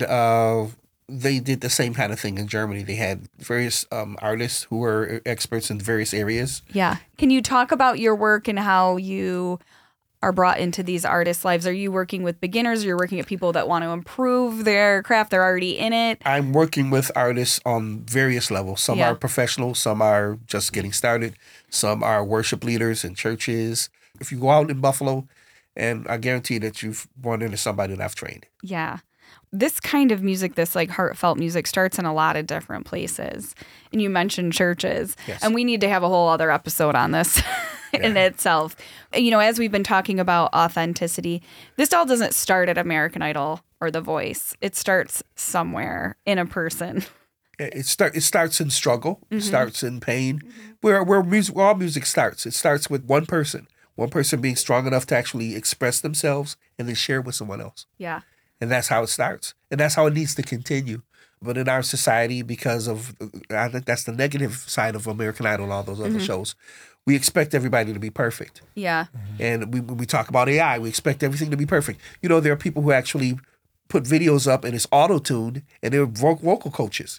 they did the same kind of thing in Germany. They had various artists who were experts in various areas. Yeah. Can you talk about your work and how you are brought into these artists' lives? Are you working with beginners, or you're working at people that want to improve their craft? They're already in it. I'm working with artists on various levels. Some are professional, some are just getting started, some are worship leaders in churches. If you go out in Buffalo, and I guarantee that you've run into somebody that I've trained. Yeah. This kind of music, this like heartfelt music, starts in a lot of different places. And you mentioned churches. Yes. And we need to have a whole other episode on this in itself. As we've been talking about authenticity, this all doesn't start at American Idol or The Voice. It starts somewhere in a person. It starts in struggle. It starts in pain. Where all music starts. It starts with one person being strong enough to actually express themselves and then share with someone else. Yeah. And that's how it starts. And that's how it needs to continue. But in our society, because of, I think that's the negative side of American Idol and all those other shows, we expect everybody to be perfect. Yeah. And when we talk about AI, we expect everything to be perfect. There are people who actually put videos up and it's auto-tuned, and they're vocal coaches.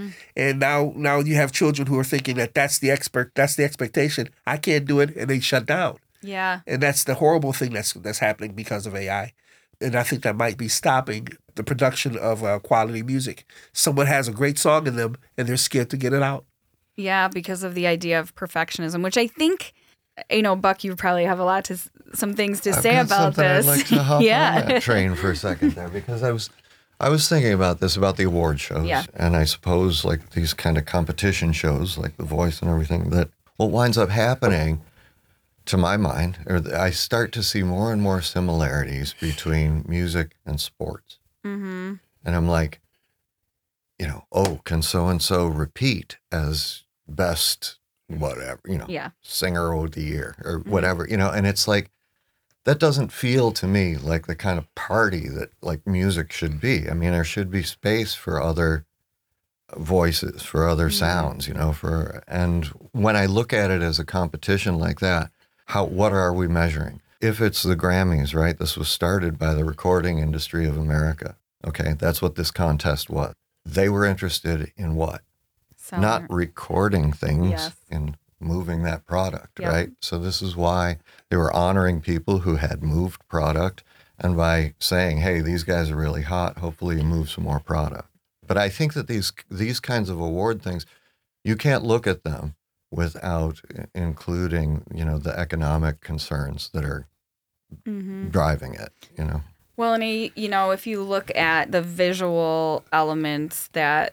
And now you have children who are thinking that that's the expectation. I can't do it, and they shut down. Yeah. And that's the horrible thing that's happening because of AI. And I think that might be stopping the production of quality music. Someone has a great song in them, and they're scared to get it out. Yeah, because of the idea of perfectionism, which I think, Buck, you probably have some things to say about this. I'd like to hop on that train for a second there, because I was thinking about this, about the award shows, and I suppose like these kind of competition shows, like The Voice and everything, that what winds up happening, to my mind, I start to see more and more similarities between music and sports. And I'm like, can so-and-so repeat as best whatever, singer of the year or whatever, and it's like, that doesn't feel to me like the kind of party that like music should be. I mean, there should be space for other voices, for other sounds, and when I look at it as a competition like that, what are we measuring? If it's the Grammys, right? This was started by the Recording Industry of America. Okay, that's what this contest was. They were interested in what? Not recording things and moving that product, right? So this is why they were honoring people who had moved product, and by saying, hey, these guys are really hot, hopefully you move some more product. But I think that these kinds of award things, you can't look at them without including, the economic concerns that are driving it, Well, and if you look at the visual elements that,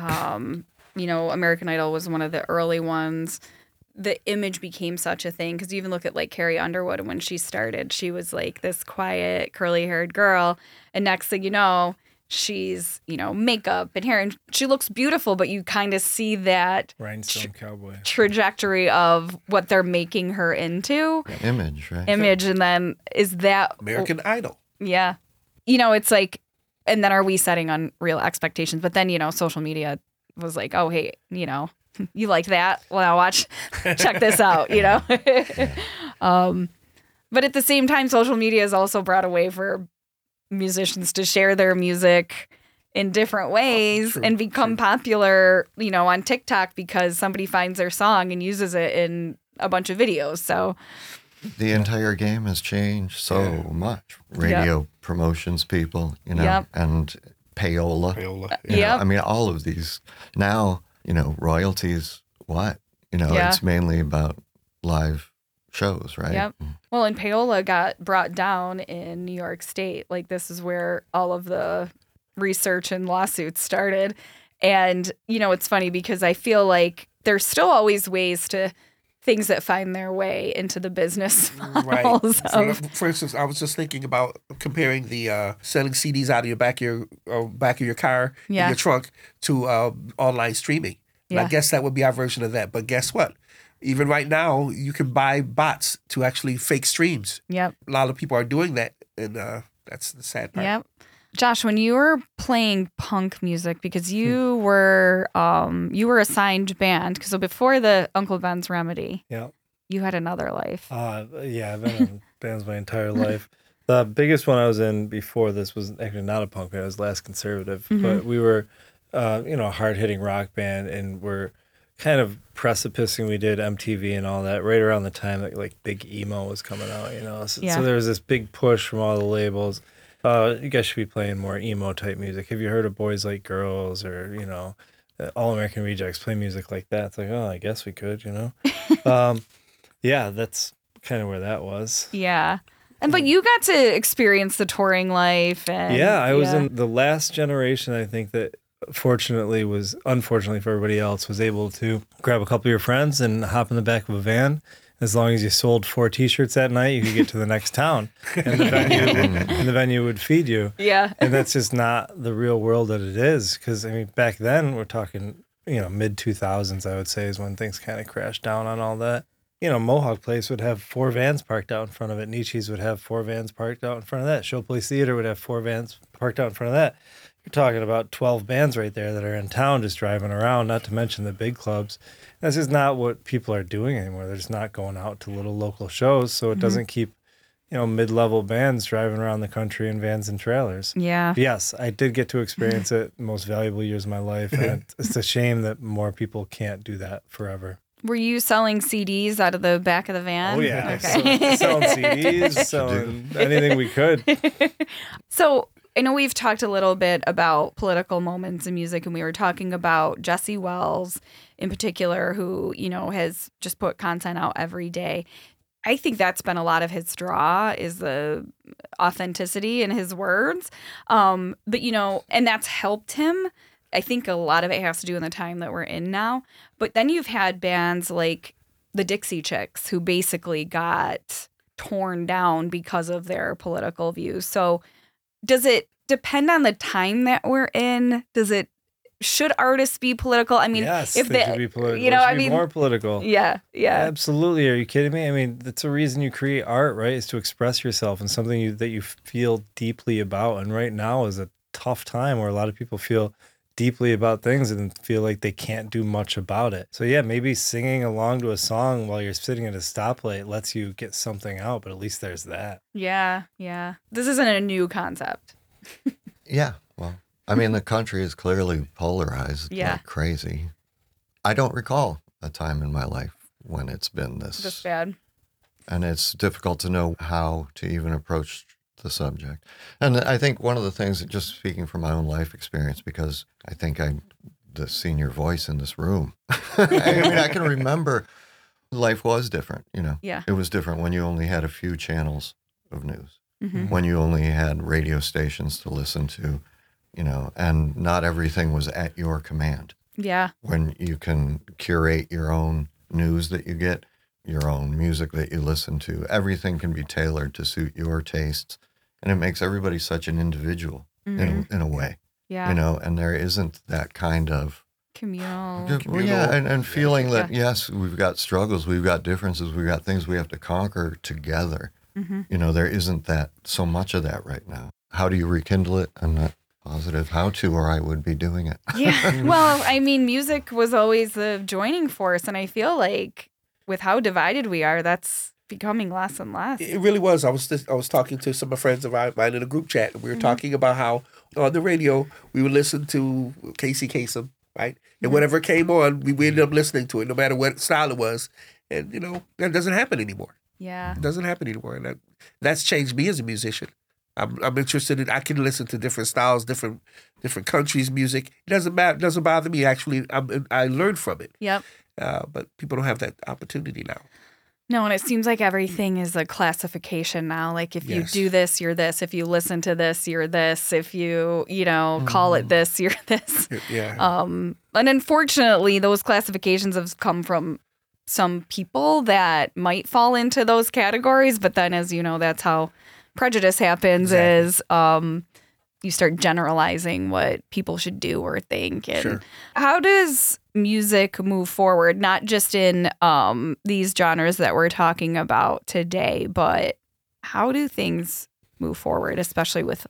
American Idol was one of the early ones, the image became such a thing. Because you even look at like Carrie Underwood, when she started, she was like this quiet, curly-haired girl, and next thing you know, she's, makeup and hair, and she looks beautiful, but you kind of see that Rhinestone Cowboy trajectory of what they're making her into. Image, right? Image, and then is that American Idol? Yeah. It's like, and then are we setting unreal expectations? But then, social media was like, oh, hey, you like that? Well, check this out, But at the same time, social media has also brought a way for musicians to share their music in different ways and become popular, on TikTok because somebody finds their song and uses it in a bunch of videos. So the entire game has changed so much. Radio promotions people, and payola. I mean, all of these now, royalties, what? It's mainly about live shows, right? Yep. Well, and payola got brought down in New York State. Like, this is where all of the research and lawsuits started. And, it's funny because I feel like there's still always ways to things that find their way into the business models. Right. For instance, I was just thinking about comparing the selling CDs out of your back of your car in your trunk to online streaming. And I guess that would be our version of that. But guess what? Even right now, you can buy bots to actually fake streams. Yep. A lot of people are doing that, and that's the sad part. Yep. Josh, when you were playing punk music, because you were assigned band, because before the Uncle Ben's Remedy, you had another life. I've been in bands my entire life. The biggest one I was in before this was actually not a punk band. It was Last Conservative, but we were, a hard-hitting rock band, and we're kind of precipicing. We did MTV and all that right around the time that like big emo was coming out, So there was this big push from all the labels. You guys should be playing more emo type music. Have you heard of Boys Like Girls or, All American Rejects play music like that? It's like, oh, I guess we could, that's kind of where that was. Yeah. But you got to experience the touring life. And, I was in the last generation, I think, that unfortunately for everybody else, was able to grab a couple of your friends and hop in the back of a van. As long as you sold 4 T-shirts that night, you could get to the next town, and the venue would feed you. Yeah, and that's just not the real world that it is. Because back then we're talking, mid 2000s, I would say, is when things kind of crashed down on all that. Mohawk Place would have 4 vans parked out in front of it. Nietzsche's would have 4 vans parked out in front of that. Showplace Theater would have 4 vans parked out in front of that. You're talking about 12 bands right there that are in town just driving around, not to mention the big clubs. That's just not what people are doing anymore. They're just not going out to little local shows, so it doesn't keep, mid-level bands driving around the country in vans and trailers. Yeah. But yes, I did get to experience it most valuable years of my life, and it's a shame that more people can't do that forever. Were you selling CDs out of the back of the van? Oh, yeah. Okay. Selling CDs, selling anything we could. So I know we've talked a little bit about political moments in music, and we were talking about Jesse Wells in particular, who, has just put content out every day. I think that's been a lot of his draw, is the authenticity in his words. But, and that's helped him. I think a lot of it has to do in the time that we're in now. But then you've had bands like the Dixie Chicks, who basically got torn down because of their political views. So does it depend on the time that we're in? Should artists be political? I mean, yes, if they should be political. More political. Yeah. Absolutely. Are you kidding me? I mean, that's the reason you create art, right? Is to express yourself and something that you feel deeply about. And right now is a tough time where a lot of people feel deeply about things and feel like they can't do much about it. So yeah, maybe singing along to a song while you're sitting at a stoplight lets you get something out, but at least there's that. Yeah. This isn't a new concept. Yeah, well, I mean, the country is clearly polarized like crazy. I don't recall a time in my life when it's been this bad. And it's difficult to know how to even approach the subject. And I think one of the things, just speaking from my own life experience, because I think I'm the senior voice in this room. I mean, I can remember life was different, Yeah. It was different when you only had a few channels of news, when you only had radio stations to listen to, and not everything was at your command. Yeah. When you can curate your own news that you get, your own music that you listen to, everything can be tailored to suit your tastes. And it makes everybody such an individual in a way. Yeah. You know, and there isn't that kind of communal. Well, yeah, and feeling that, yes, we've got struggles, we've got differences, we've got things we have to conquer together. Mm-hmm. You know, there isn't that so much of that right now. How do you rekindle it? I'm not positive how to, or I would be doing it. Yeah. Well, I mean, music was always the joining force, and I feel like with how divided we are, that's becoming less and less. It really was. I was talking to some of my friends of mine in a group chat, and we were talking about how on the radio we would listen to Casey Kasem, right? And whatever came on, we ended up listening to it, no matter what style it was. And, you know, that doesn't happen anymore. Yeah. It doesn't happen anymore. And that's changed me as a musician. I'm interested in, I can listen to different styles, different countries' music. It doesn't matter. It doesn't bother me. Actually, I learn from it. Yep. But people don't have that opportunity now. No, and it seems like everything is a classification now. Like if you do this, you're this. If you listen to this, you're this. If you call it this, you're this. Yeah. And unfortunately, those classifications have come from some people that might fall into those categories. But then, as you know, that's how prejudice happens. Exactly. Is you start generalizing what people should do or think. And how does music move forward, not just in these genres that we're talking about today, but how do things move forward, especially with,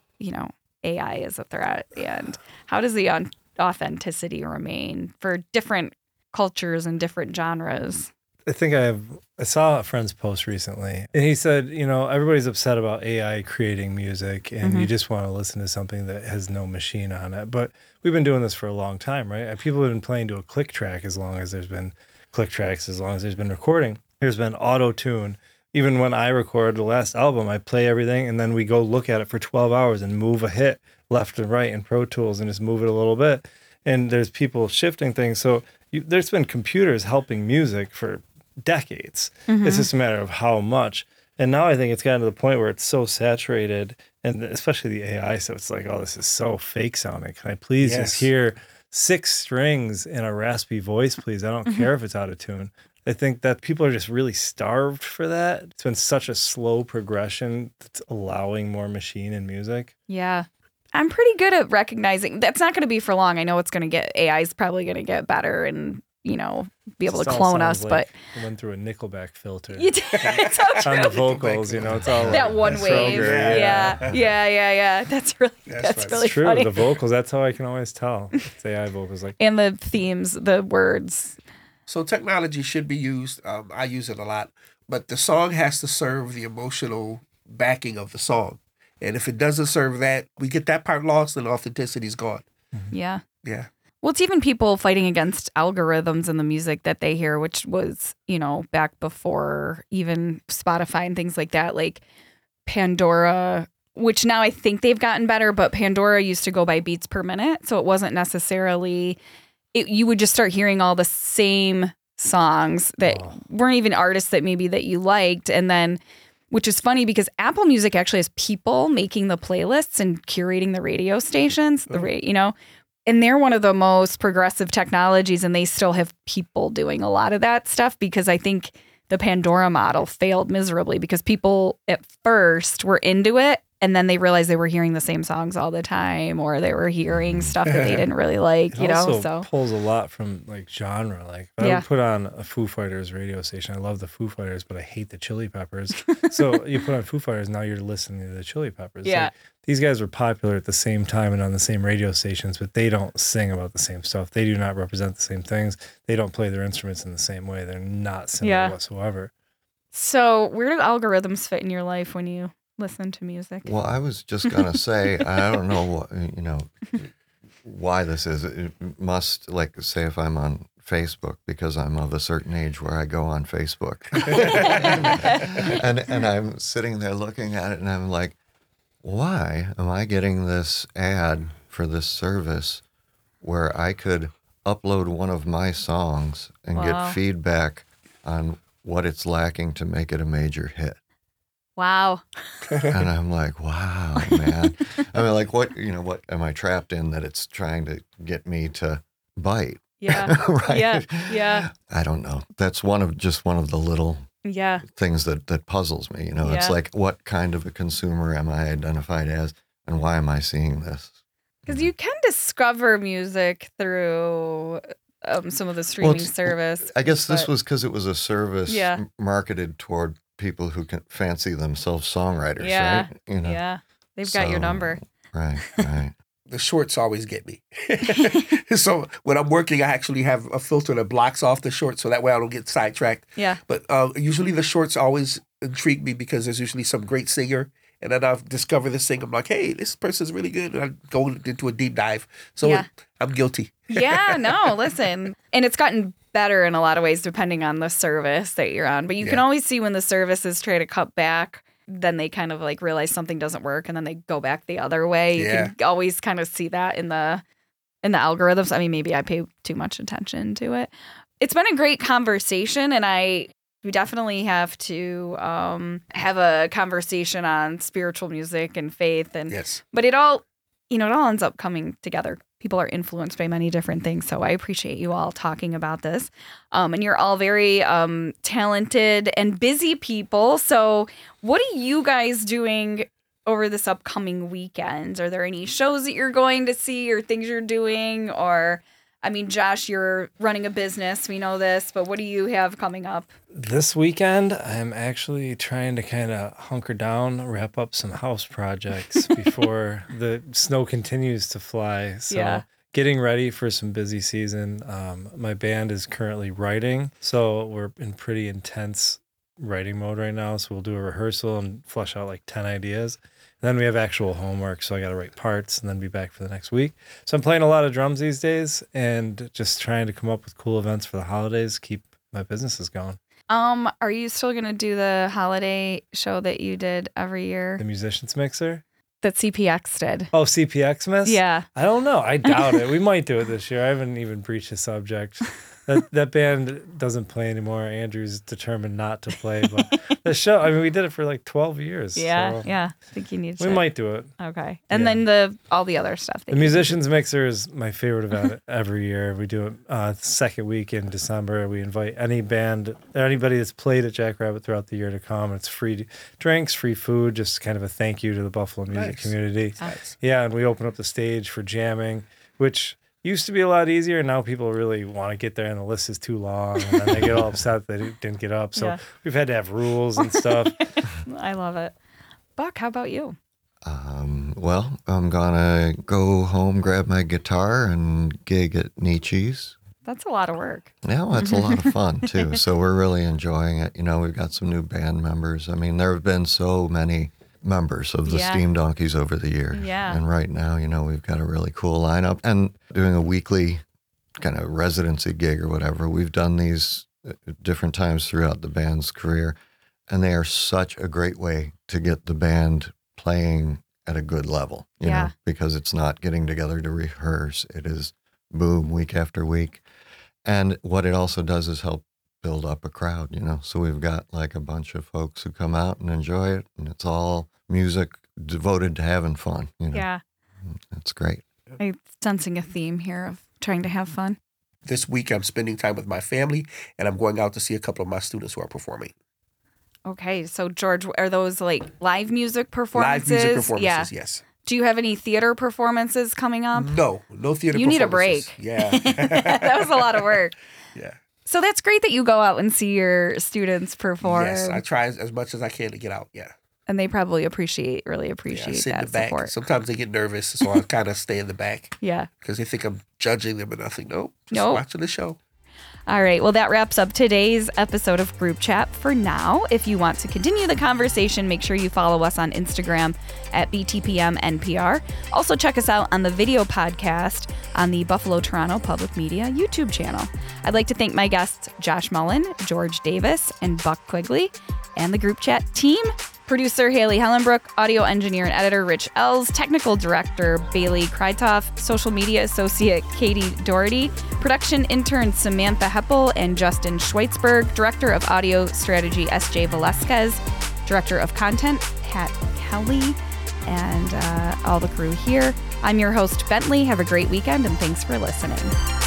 AI as a threat? And how does the authenticity remain for different cultures and different genres? I think I saw a friend's post recently, and he said, everybody's upset about AI creating music, and you just want to listen to something that has no machine on it. But we've been doing this for a long time, right? People have been playing to a click track as long as there's been click tracks, as long as there's been recording. There's been auto-tune. Even when I record the last album, I play everything, and then we go look at it for 12 hours and move a hit left and right in Pro Tools and just move it a little bit. And there's people shifting things. So there's been computers helping music for decades. It's just a matter of how much. And now I think it's gotten to the point where it's so saturated, and especially the AI stuff, it's like, oh, this is so fake sounding. Can I please just hear 6 strings in a raspy voice, please? I don't care if it's out of tune. I think that people are just really starved for that. It's been such a slow progression that's allowing more machine in music. Yeah. I'm pretty good at recognizing that's not going to be for long. I know AI is probably going to get better and be able to clone us, but it went through a Nickelback filter. It's so true. On the vocals, it's all that one wave. Yeah. That's really really true. funny. The vocals, that's how I can always tell. It's AI vocals, and the themes, the words. So technology should be used. I use it a lot, but the song has to serve the emotional backing of the song. And if it doesn't serve that, we get that part lost and authenticity's gone. Yeah. Yeah. Well, it's even people fighting against algorithms in the music that they hear, which was, back before even Spotify and things like that, like Pandora, which now I think they've gotten better, but Pandora used to go by beats per minute. So it wasn't necessarily, you would just start hearing all the same songs that weren't even artists that maybe that you liked. And then, which is funny because Apple Music actually has people making the playlists and curating the radio stations, and they're one of the most progressive technologies, and they still have people doing a lot of that stuff because I think the Pandora model failed miserably because people at first were into it and then they realized they were hearing the same songs all the time, or they were hearing stuff that they didn't really like, It also pulls a lot from like genre. Like I would put on a Foo Fighters radio station. I love the Foo Fighters, but I hate the Chili Peppers. So you put on Foo Fighters, now you're listening to the Chili Peppers. Yeah. Like, these guys were popular at the same time and on the same radio stations, but they don't sing about the same stuff. They do not represent the same things. They don't play their instruments in the same way. They're not similar whatsoever. So where do algorithms fit in your life when you listen to music? Well, I was just going to say, I don't know why this is. It must, like, say if I'm on Facebook, because I'm of a certain age where I go on Facebook. and I'm sitting there looking at it and I'm like, why am I getting this ad for this service where I could upload one of my songs and get feedback on what it's lacking to make it a major hit? Wow. And I'm like, wow, man. I mean, like, what am I trapped in that it's trying to get me to bite? Yeah. Right? Yeah. I don't know. That's one of the little things that puzzles me. It's like, what kind of a consumer am I identified as, and why am I seeing this? Because you can discover music through some of the streaming service. I guess this was because it was a service Yeah. marketed toward people who can fancy themselves songwriters, Yeah. right? You know? Yeah. They've got your number. Right, right. The shorts always get me. So when I'm working, I actually have a filter that blocks off the shorts so that way I don't get sidetracked. Yeah. But usually the shorts always intrigue me because there's usually some great singer. And then I've discovered this thing. I'm like, hey, this person's really good. And I go into a deep dive. So Yeah. I'm guilty. Yeah, no, listen. And it's gotten better in a lot of ways depending on the service that you're on. But you can always see when the services try to cut back, then they kind of like realize something doesn't work and then they go back the other way. You can always kind of see that in the algorithms. I mean, maybe I pay too much attention to it. It's been a great conversation, and we definitely have to have a conversation on spiritual music and faith. And but it all ends up coming together. People are influenced by many different things. So I appreciate you all talking about this. And you're all very talented and busy people. So what are you guys doing over this upcoming weekend? Are there any shows that you're going to see or things you're doing? Or, I mean, Josh, you're running a business. We know this, but what do you have coming up? This weekend, I'm actually trying to kind of hunker down, wrap up some house projects before the snow continues to fly. So getting ready for some busy season. My band is currently writing, so we're in pretty intense writing mode right now. So we'll do a rehearsal and flush out like 10 ideas. And then we have actual homework, so I got to write parts and then be back for the next week. So I'm playing a lot of drums these days and just trying to come up with cool events for the holidays, keep my businesses going. Are you still going to do the holiday show that you did every year? The Musicians Mixer? That CPX did. Oh, CPX Miss? Yeah. I don't know. I doubt it. We might do it this year. I haven't even breached the subject. That band doesn't play anymore. Andrew's determined not to play. But the show, I mean, we did it for like 12 years. Yeah, so yeah. I think you need to. We might do it. Okay. And then all the other stuff. The Musicians Mixer is my favorite event every year. We do it second week in December. We invite any band or anybody that's played at Jackrabbit throughout the year to come. It's free drinks, free food, just kind of a thank you to the Buffalo music community. Nice. Yeah, and we open up the stage for jamming, which used to be a lot easier. Now people really want to get there and the list is too long and then they get all upset that they didn't get up. So we've had to have rules and stuff. I love it. Buck, how about you? Well, I'm going to go home, grab my guitar and gig at Nietzsche's. That's a lot of work. Yeah, well, it's a lot of fun too. So we're really enjoying it. You know, we've got some new band members. I mean, there have been so many members of the Steam Donkeys over the years. Yeah. And right now, you know, we've got a really cool lineup and doing a weekly kind of residency gig or whatever. We've done these at different times throughout the band's career, and they are such a great way to get the band playing at a good level, you know, because it's not getting together to rehearse. It is boom, week after week. And what it also does is help build up a crowd, you know. So we've got like a bunch of folks who come out and enjoy it, and it's all music devoted to having fun, you know. Yeah. It's great. I'm sensing a theme here of trying to have fun. This week I'm spending time with my family, and I'm going out to see a couple of my students who are performing. Okay, so George, are those like live music performances? Live music performances, yes. Do you have any theater performances coming up? No theater You performances. need a break. Yeah. That was a lot of work. Yeah. So that's great that you go out and see your students perform. Yes, I try as much as I can to get out, And they probably really appreciate sit that in the back. support. Sometimes they get nervous, so I kind of stay in the back. Yeah. Because they think I'm judging them, and I think, nope, just watching the show. All right. Well, that wraps up today's episode of Group Chat for now. If you want to continue the conversation, make sure you follow us on Instagram at BTPMNPR. Also, check us out on the video podcast on the Buffalo Toronto Public Media YouTube channel. I'd like to thank my guests, Josh Mullen, George Davis, and Buck Quigley, and the Group Chat team. Producer Haley Hellenbrook, audio engineer and editor Rich Ells, technical director Bailey Kreitoff, social media associate Katie Doherty, production intern Samantha Heppel and Justin Schweitzberg, director of audio strategy SJ Velasquez, director of content Pat Kelly, and all the crew here. I'm your host Bentley. Have a great weekend and thanks for listening.